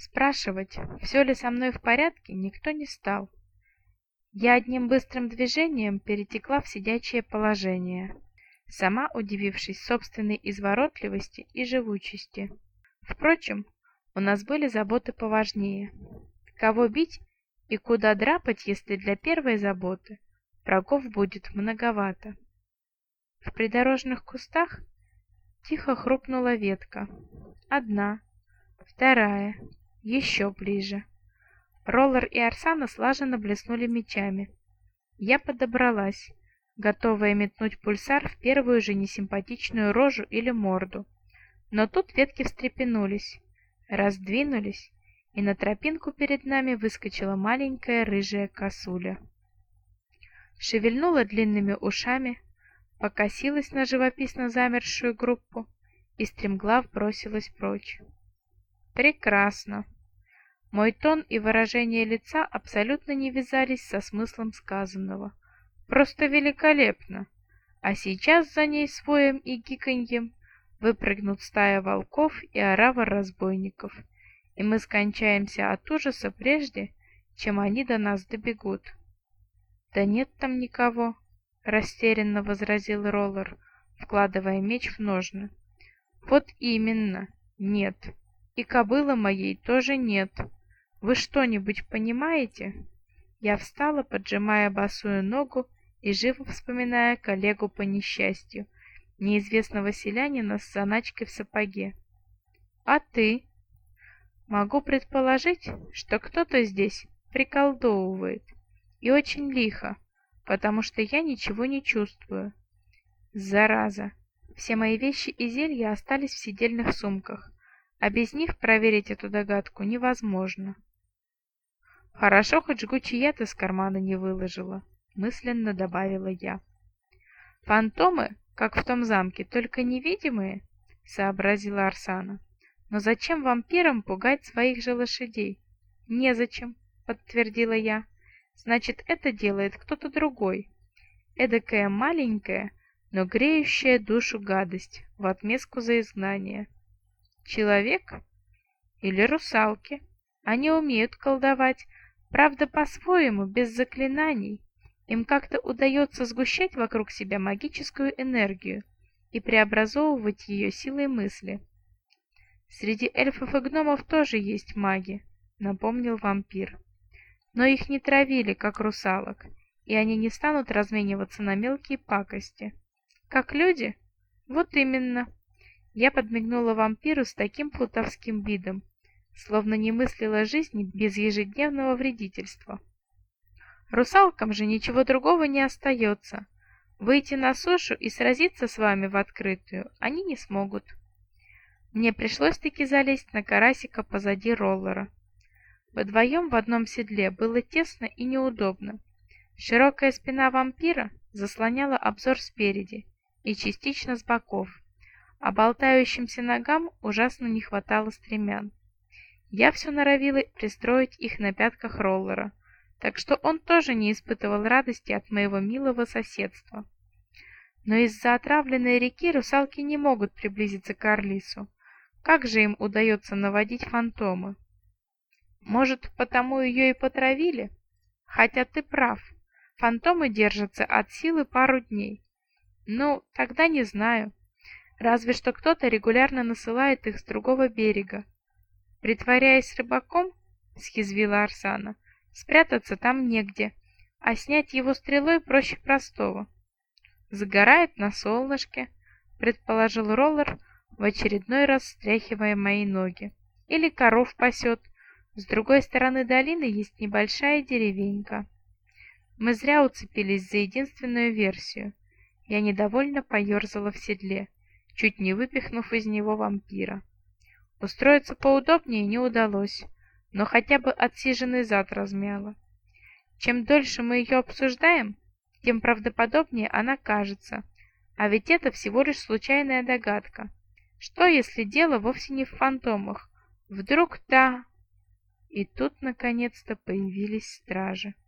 Спрашивать, все ли со мной в порядке, никто не стал. Я одним быстрым движением перетекла в сидячее положение, сама удивившись собственной изворотливости и живучести. Впрочем, у нас были заботы поважнее. Кого бить и куда драпать, если для первой заботы врагов будет многовато? В придорожных кустах тихо хрупнула ветка. Одна, вторая, еще ближе. Роллер и Арсана слаженно блеснули мечами. Я подобралась, готовая метнуть пульсар в первую же несимпатичную рожу или морду. Но тут ветки встрепенулись, раздвинулись, и на тропинку перед нами выскочила маленькая рыжая косуля. Шевельнула длинными ушами, покосилась на живописно замершую группу и стремглав бросилась прочь. Прекрасно. Мой тон и выражение лица абсолютно не вязались со смыслом сказанного. Просто великолепно. А сейчас за ней с воем и гиканьем выпрыгнут стая волков и орава разбойников, и мы скончаемся от ужаса прежде, чем они до нас добегут. «Да нет там никого», — растерянно возразил Роллер, вкладывая меч в ножны. «Вот именно, нет. И кобылы моей тоже нет. Вы что-нибудь понимаете?» Я встала, поджимая босую ногу и живо вспоминая коллегу по несчастью, неизвестного селянина с заначкой в сапоге. «А ты?» «Могу предположить, что кто-то здесь приколдовывает, и очень лихо, потому что я ничего не чувствую. Зараза! Все мои вещи и зелья остались в сидельных сумках, а без них проверить эту догадку невозможно». «Хорошо, хоть жгучий яд из кармана не выложила», — мысленно добавила я. «Фантомы, как в том замке, только невидимые», — сообразила Арсана. «Но зачем вампирам пугать своих же лошадей?» «Незачем», — подтвердила я. «Значит, это делает кто-то другой. Эдакая маленькая, но греющая душу гадость в отместку за изгнание. Человек или русалки? Они умеют колдовать, правда, по-своему, без заклинаний. Им как-то удается сгущать вокруг себя магическую энергию и преобразовывать ее силой мысли. Среди эльфов и гномов тоже есть маги», — напомнил вампир. «Но их не травили, как русалок, и они не станут размениваться на мелкие пакости. Как люди? Вот именно». Я подмигнула вампиру с таким плутовским видом, словно не мыслила жизни без ежедневного вредительства. «Русалкам же ничего другого не остается. Выйти на сушу и сразиться с вами в открытую они не смогут». Мне пришлось-таки залезть на карасика позади Роллера. Вдвоем в одном седле было тесно и неудобно. Широкая спина вампира заслоняла обзор спереди и частично с боков, а болтающимся ногам ужасно не хватало стремян. Я все норовила пристроить их на пятках Роллера, так что он тоже не испытывал радости от моего милого соседства. Но из-за отравленной реки русалки не могут приблизиться к Арлису. Как же им удается наводить фантомы? Может, потому ее и потравили? Хотя ты прав, фантомы держатся от силы пару дней. Ну, тогда не знаю. Разве что кто-то регулярно насылает их с другого берега. «Притворяясь рыбаком, — съязвила Арсана, — спрятаться там негде, а снять его стрелой проще простого». «Загорает на солнышке», — предположил Роллер, в очередной раз стряхивая мои ноги. «Или коров пасет. С другой стороны долины есть небольшая деревенька». Мы зря уцепились за единственную версию. Я недовольно поерзала в седле, чуть не выпихнув из него вампира. Устроиться поудобнее не удалось, но хотя бы отсиженный зад размяло. Чем дольше мы ее обсуждаем, тем правдоподобнее она кажется, а ведь это всего лишь случайная догадка. Что, если дело вовсе не в фантомах? Вдруг та... И тут, наконец-то, появились стражи.